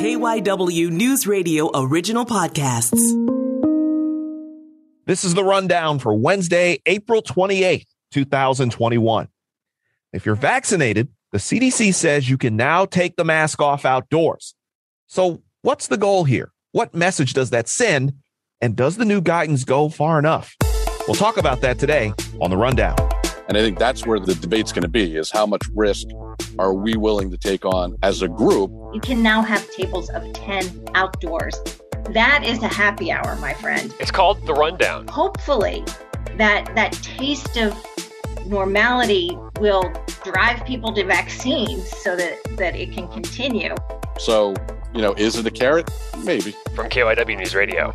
KYW News Radio original podcasts. This is the rundown for Wednesday, April 28th, 2021. If you're vaccinated, the CDC says you can now take the mask off outdoors. So what's the goal here? What message does that send? And does the new guidance go far enough? We'll talk about that today on the rundown. And I think that's where the debate's going to be, is how much risk are we willing to take on as a group? You can now have tables of 10 outdoors. That is a happy hour, my friend. It's called the rundown. Hopefully that taste of normality will drive people to vaccines so that it can continue. So, is it a carrot? Maybe. From KYW News Radio.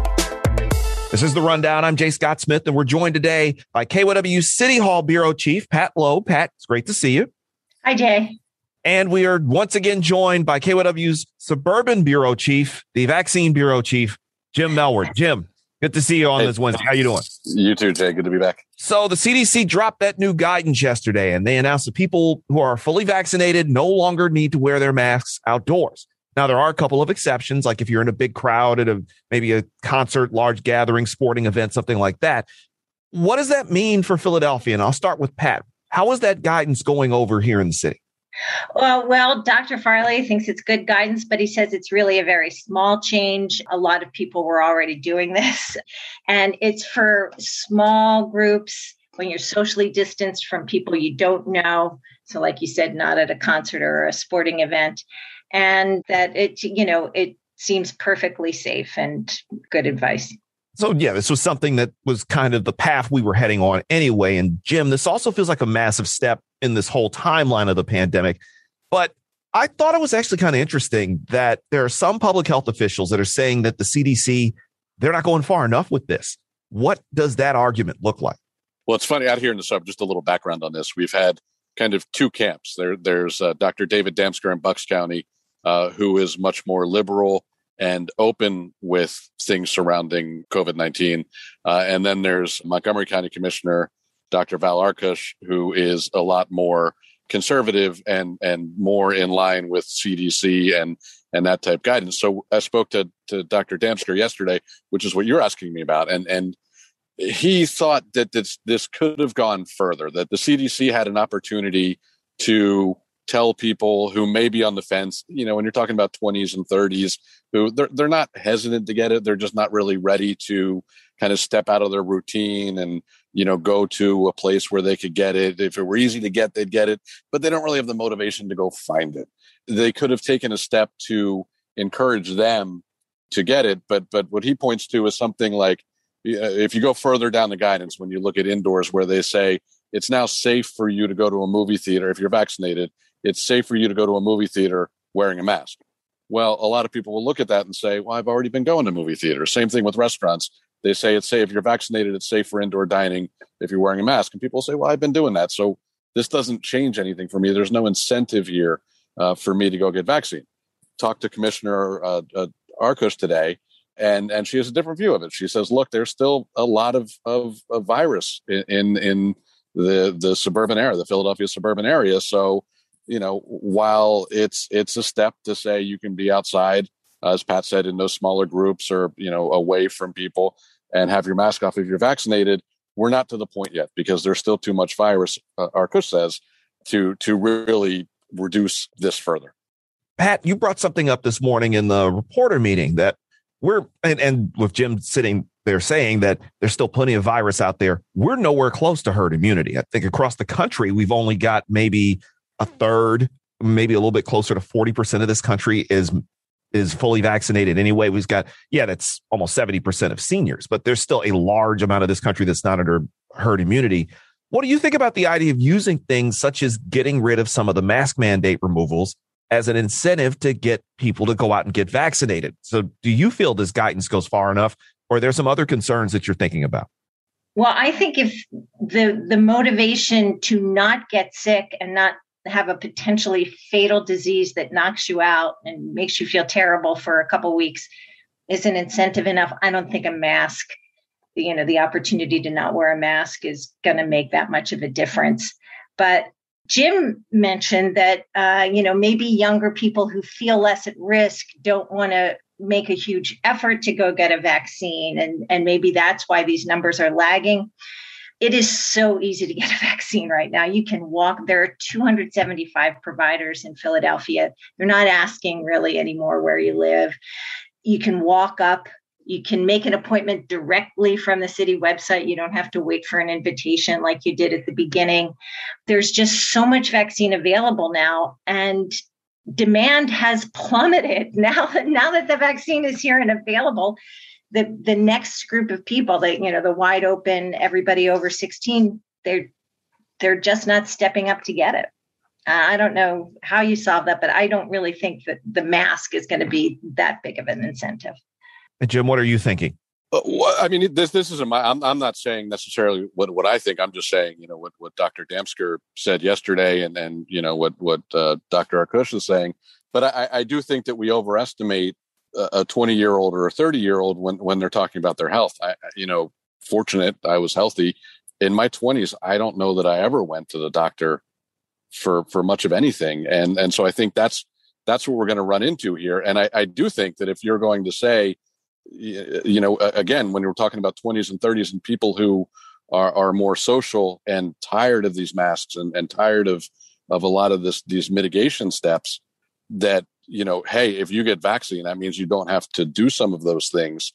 This is the rundown. I'm Jay Scott Smith, and we're joined today by KYW City Hall Bureau Chief Pat Loeb. Pat, it's great to see you. Hi, Jay. And we are once again joined by KYW's Suburban Bureau Chief, the Vaccine Bureau Chief, Jim Melwert. Jim, good to see you on this Wednesday. How you doing? You too, Jay. Good to be back. So the CDC dropped that new guidance yesterday, and they announced that people who are fully vaccinated no longer need to wear their masks outdoors. Now, there are a couple of exceptions, like if you're in a big crowd at maybe a concert, large gathering, sporting event, something like that. What does that mean for Philadelphia? And I'll start with Pat. How is that guidance going over here in the city? Well, Dr. Farley thinks it's good guidance, but he says it's really a very small change. A lot of people were already doing this, and it's for small groups when you're socially distanced from people you don't know. So like you said, not at a concert or a sporting event. And that it seems perfectly safe and good advice. So, yeah, this was something that was kind of the path we were heading on anyway. And Jim, this also feels like a massive step in this whole timeline of the pandemic. But I thought it was actually kind of interesting that there are some public health officials that are saying that the CDC, they're not going far enough with this. What does that argument look like? Well, it's funny out here in the suburb, just a little background on this. We've had kind of two camps. There's Dr. David Damsker in Bucks County, who is much more liberal and open with things surrounding COVID-19. And then there's Montgomery County Commissioner, Dr. Val Arkush, who is a lot more conservative and more in line with CDC and that type guidance. So I spoke to Dr. Damsker yesterday, which is what you're asking me about. And he thought that this could have gone further, that the CDC had an opportunity to tell people who may be on the fence, when you're talking about 20s and 30s, who they're not hesitant to get it. They're just not really ready to kind of step out of their routine and, go to a place where they could get it. If it were easy to get, they'd get it, but they don't really have the motivation to go find it. They could have taken a step to encourage them to get it. But what he points to is something like, if you go further down the guidance, when you look at indoors, where they say it's now safe for you to go to a movie theater if you're vaccinated, it's safe for you to go to a movie theater wearing a mask. Well, a lot of people will look at that and say, well, I've already been going to movie theaters. Same thing with restaurants. They say it's safe if you're vaccinated, it's safe for indoor dining if you're wearing a mask. And people say, well, I've been doing that. So this doesn't change anything for me. There's no incentive here for me to go get vaccine. Talked to Commissioner Arkush today, and she has a different view of it. She says, look, there's still a lot of virus in the suburban area, the Philadelphia suburban area. So, while it's a step to say you can be outside, as Pat said, in those smaller groups or, away from people and have your mask off if you're vaccinated, we're not to the point yet because there's still too much virus, Arkush says, to really reduce this further. Pat, you brought something up this morning in the reporter meeting that and with Jim sitting there saying that there's still plenty of virus out there. We're nowhere close to herd immunity. I think across the country, we've only got maybe a third, maybe a little bit closer to 40% of this country is fully vaccinated anyway. We've got, that's almost 70% of seniors, but there's still a large amount of this country that's not under herd immunity. What do you think about the idea of using things such as getting rid of some of the mask mandate removals as an incentive to get people to go out and get vaccinated? So do you feel this guidance goes far enough, or are there some other concerns that you're thinking about? Well, I think if the motivation to not get sick and not have a potentially fatal disease that knocks you out and makes you feel terrible for a couple of weeks is an incentive enough, I don't think a mask, the opportunity to not wear a mask is going to make that much of a difference. But Jim mentioned that, maybe younger people who feel less at risk don't want to make a huge effort to go get a vaccine. And maybe that's why these numbers are lagging. It is so easy to get a vaccine right now. You can walk. There are 275 providers in Philadelphia. They're not asking really anymore where you live. You can walk up. You can make an appointment directly from the city website. You don't have to wait for an invitation like you did at the beginning. There's just so much vaccine available now, and demand has plummeted. Now that the vaccine is here and available, the next group of people, the wide open, everybody over 16, they're just not stepping up to get it. I don't know how you solve that, but I don't really think that the mask is going to be that big of an incentive. And Jim, what are you thinking? I mean, this isn't my. I'm not saying necessarily what I think. I'm just saying, what Dr. Damsker said yesterday, and what Dr. Arkush is saying. But I do think that we overestimate a 20-year-old or a 30-year-old when they're talking about their health. Fortunate I was healthy in my 20s. I don't know that I ever went to the doctor for much of anything, and so I think that's what we're going to run into here. And I do think that if you're going to say, again, when we're talking about 20s and 30s and people who are more social and tired of these masks and tired of a lot of these mitigation steps, that, hey, if you get vaccine, that means you don't have to do some of those things.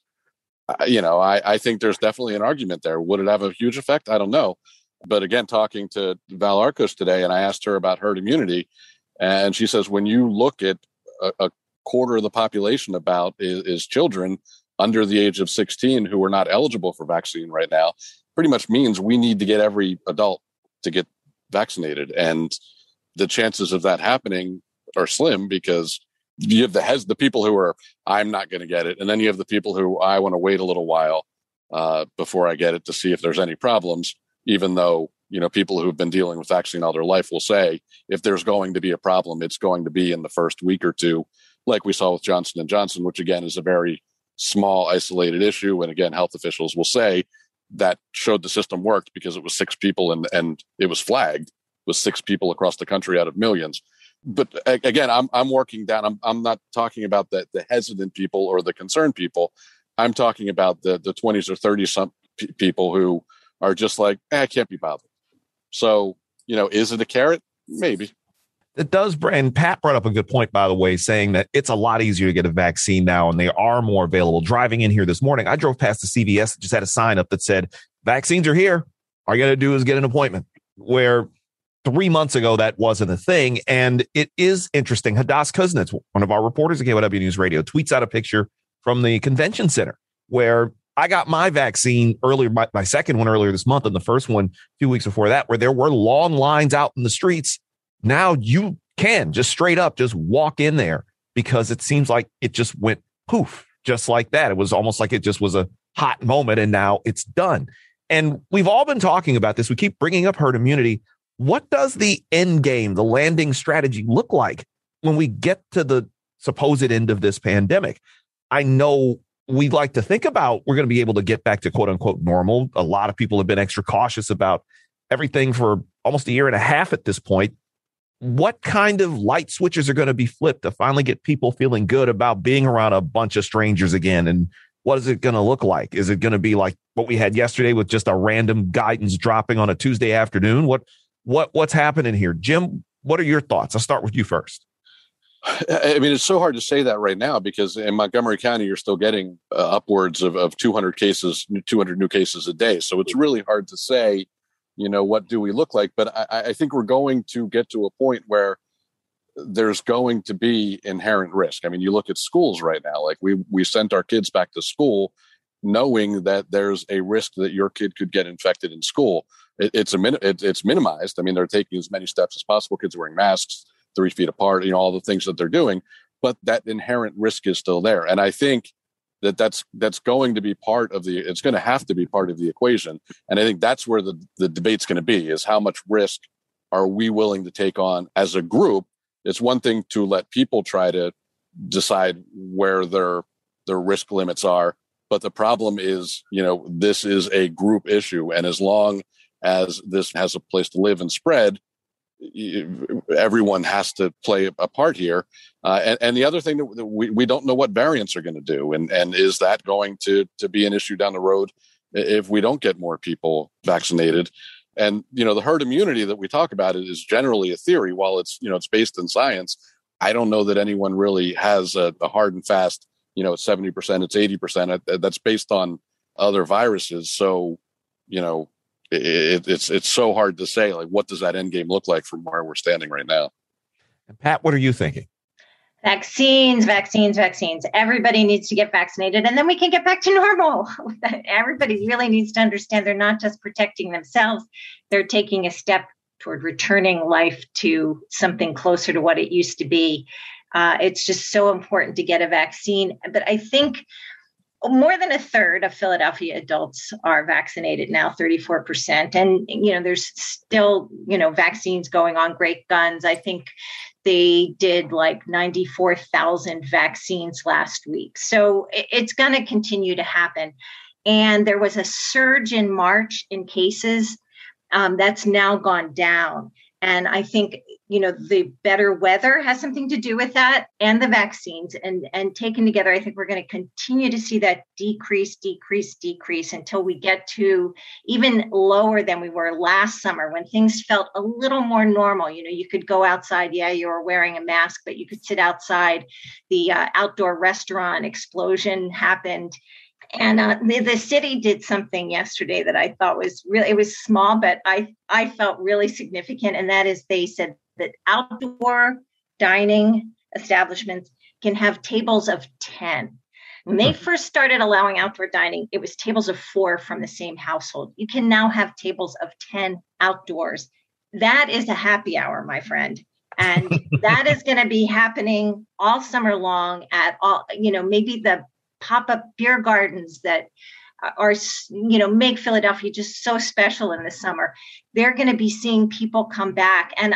I think there's definitely an argument there. Would it have a huge effect? I don't know. But again, talking to Val Arkush today, and I asked her about herd immunity, and she says, when you look at a quarter of the population is children under the age of 16 who are not eligible for vaccine right now, pretty much means we need to get every adult to get vaccinated. And the chances of that happening are slim, because you have the people who are, I'm not going to get it. And then you have the people who, I want to wait a little while before I get it to see if there's any problems, even though, people who've been dealing with vaccine all their life will say, if there's going to be a problem, it's going to be in the first week or two, like we saw with Johnson & Johnson, which again is a very small, isolated issue. And again, health officials will say that showed the system worked because it was 6 people and it was flagged with 6 people across the country out of millions. But again, I'm working down. I'm not talking about the hesitant people or the concerned people. I'm talking about the 20s or 30s some people who are just like, I can't be bothered. So, is it a carrot? Maybe. It does. And Pat brought up a good point, by the way, saying that it's a lot easier to get a vaccine now and they are more available. Driving in here this morning, I drove past the CVS, just had a sign up that said, vaccines are here. All you got to do is get an appointment, where 3 months ago, that wasn't a thing. And it is interesting. Hadass Kuznets, one of our reporters at KYW News Radio, tweets out a picture from the convention center where I got my vaccine earlier, my second one earlier this month, and the first one 2 weeks before that, where there were long lines out in the streets. Now you can just straight up just walk in there, because it seems like it just went poof, just like that. It was almost like it just was a hot moment and now it's done. And we've all been talking about this. We keep bringing up herd immunity. What does the end game, the landing strategy look like when we get to the supposed end of this pandemic? I know we like to think about we're going to be able to get back to quote unquote normal. A lot of people have been extra cautious about everything for almost a year and a half at this point. What kind of light switches are going to be flipped to finally get people feeling good about being around a bunch of strangers again? And what is it going to look like? Is it going to be like what we had yesterday with just a random guidance dropping on a Tuesday afternoon? What's happening here? Jim, what are your thoughts? I'll start with you first. I mean, it's so hard to say that right now, because in Montgomery County, you're still getting upwards of 200 new cases a day. So it's really hard to say, what do we look like? But I think we're going to get to a point where there's going to be inherent risk. I mean, you look at schools right now, like we sent our kids back to school knowing that there's a risk that your kid could get infected in school. It's minimized. I mean, they're taking as many steps as possible. Kids are wearing masks 3 feet apart, all the things that they're doing, but that inherent risk is still there. And I think that's going to be it's going to have to be part of the equation. And I think that's where the debate's going to be, is how much risk are we willing to take on as a group? It's one thing to let people try to decide where their risk limits are. But the problem is, this is a group issue. And as long as this has a place to live and spread, everyone has to play a part here. And the other thing that we don't know what variants are going to do. And is that going to be an issue down the road if we don't get more people vaccinated? And, the herd immunity that we talk about is generally a theory. While it's based in science, I don't know that anyone really has a hard and fast, it's 70%, it's 80%. That's based on other viruses. So, it's so hard to say, like, what does that end game look like from where we're standing right now? And Pat, what are you thinking? Vaccines. Everybody needs to get vaccinated, and then we can get back to normal. Everybody really needs to understand they're not just protecting themselves. They're taking a step toward returning life to something closer to what it used to be. It's just so important to get a vaccine. But I think more than a third of Philadelphia adults are vaccinated now, 34%. And, there's still, vaccines going on. Great Guns, I think they did like 94,000 vaccines last week. So it's going to continue to happen. And there was a surge in March in cases that's now gone down. And I think, the better weather has something to do with that, and the vaccines, and taken together, I think we're going to continue to see that decrease until we get to even lower than we were last summer, when things felt a little more normal. You could go outside. Yeah, you were wearing a mask, but you could sit outside. The outdoor restaurant explosion happened. And the city did something yesterday that I thought was really, it was small, but I felt really significant. And that is, they said that outdoor dining establishments can have tables of 10. When they first started allowing outdoor dining, it was tables of 4 from the same household. You can now have tables of 10 outdoors. That is a happy hour, my friend. And that is going to be happening all summer long at all, maybe the pop-up beer gardens that are, make Philadelphia just so special in the summer. They're going to be seeing people come back. And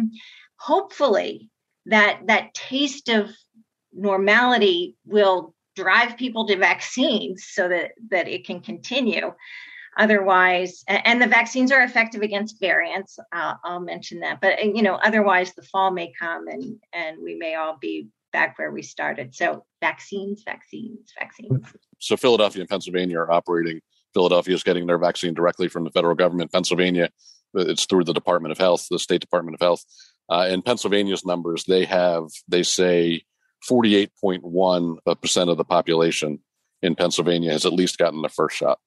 hopefully that taste of normality will drive people to vaccines so that it can continue. Otherwise, and the vaccines are effective against variants. I'll mention that. But, otherwise the fall may come and we may all be back where we started. So vaccines. So Philadelphia and Pennsylvania are operating. Philadelphia is getting their vaccine directly from the federal government. Pennsylvania, it's through the Department of Health, the State Department of Health. In Pennsylvania's numbers, they say 48.1% of the population in Pennsylvania has at least gotten the first shot.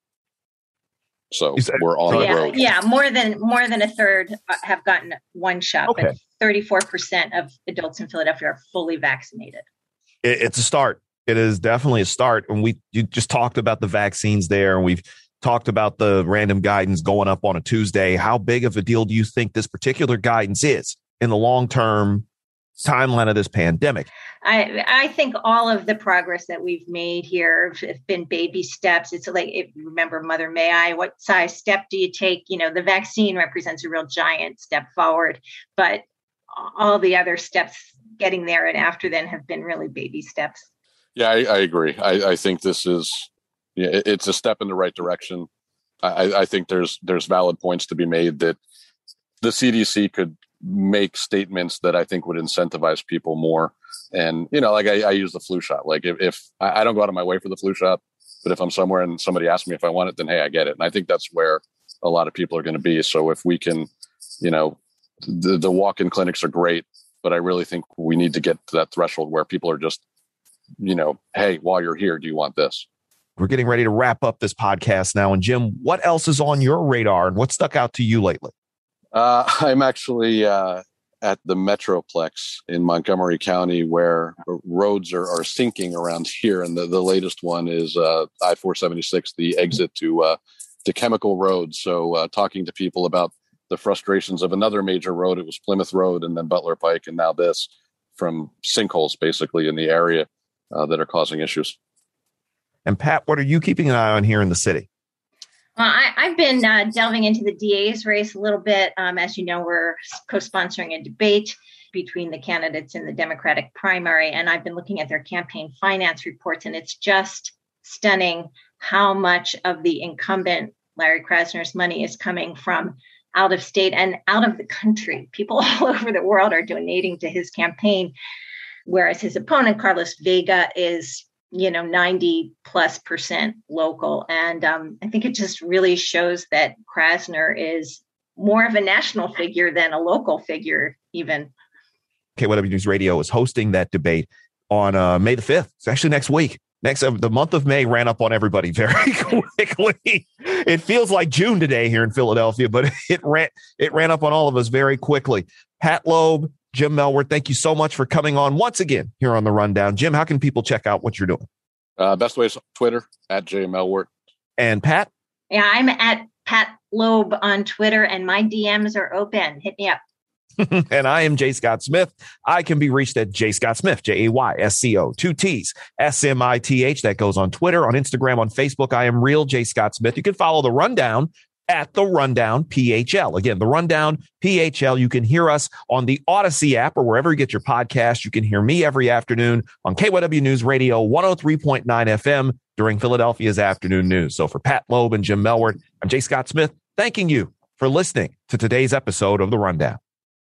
So we're on the road. Yeah, more than a third have gotten one shot, okay. But 34% of adults in Philadelphia are fully vaccinated. It's a start. It is definitely a start. And you just talked about the vaccines there, and we've talked about the random guidance going up on a Tuesday. How big of a deal do you think this particular guidance is in the long-term timeline of this pandemic? I think all of the progress that we've made here have been baby steps. It's like, remember Mother May I, what size step do you take? The vaccine represents a real giant step forward, but all the other steps getting there and after then have been really baby steps. Yeah, I agree. I think this is, it's a step in the right direction. I think there's valid points to be made that the CDC could make statements that I think would incentivize people more. And, like I use the flu shot. Like if I don't go out of my way for the flu shot, but if I'm somewhere and somebody asks me if I want it, then, hey, I get it. And I think that's where a lot of people are going to be. So if we can, the walk-in clinics are great, but I really think we need to get to that threshold where people are just, hey, while you're here, do you want this? We're getting ready to wrap up this podcast now. And Jim, what else is on your radar and what stuck out to you lately? I'm actually at the Metroplex in Montgomery County, where roads are sinking around here. And the latest one is I-476, the exit to Chemical Road. So talking to people about the frustrations of another major road. It was Plymouth Road and then Butler Pike, and now this, from sinkholes basically in the area that are causing issues. And Pat, what are you keeping an eye on here in the city? I've been delving into the DA's race a little bit. As you know, we're co-sponsoring a debate between the candidates in the Democratic primary, and I've been looking at their campaign finance reports, and it's just stunning how much of the incumbent Larry Krasner's money is coming from out of state and out of the country. People all over the world are donating to his campaign, whereas his opponent, Carlos Vega, is 90+% local. And I think it just really shows that Krasner is more of a national figure than a local figure even. KYW News Radio is hosting that debate on May the 5th. It's actually next week. The month of May ran up on everybody very quickly. It feels like June today here in Philadelphia, but it ran up on all of us very quickly. Pat Loeb, Jim Melwert, thank you so much for coming on once again here on The Rundown. Jim, how can people check out what you're doing? Best way is Twitter, @JMelwert. And Pat? Yeah, I'm at Pat Loeb on Twitter, and my DMs are open. Hit me up. And I am Jay Scott Smith. I can be reached at Jay Scott Smith, JAYSCO, 2 T's, SMITH. That goes on Twitter, on Instagram, on Facebook. I am real Jay Scott Smith. You can follow The Rundown at The Rundown PHL. Again, The Rundown PHL. You can hear us on the Odyssey app or wherever you get your podcast. You can hear me every afternoon on KYW News Radio 103.9 FM during Philadelphia's afternoon news. So for Pat Loeb and Jim Melwert, I'm Jay Scott Smith, thanking you for listening to today's episode of The Rundown.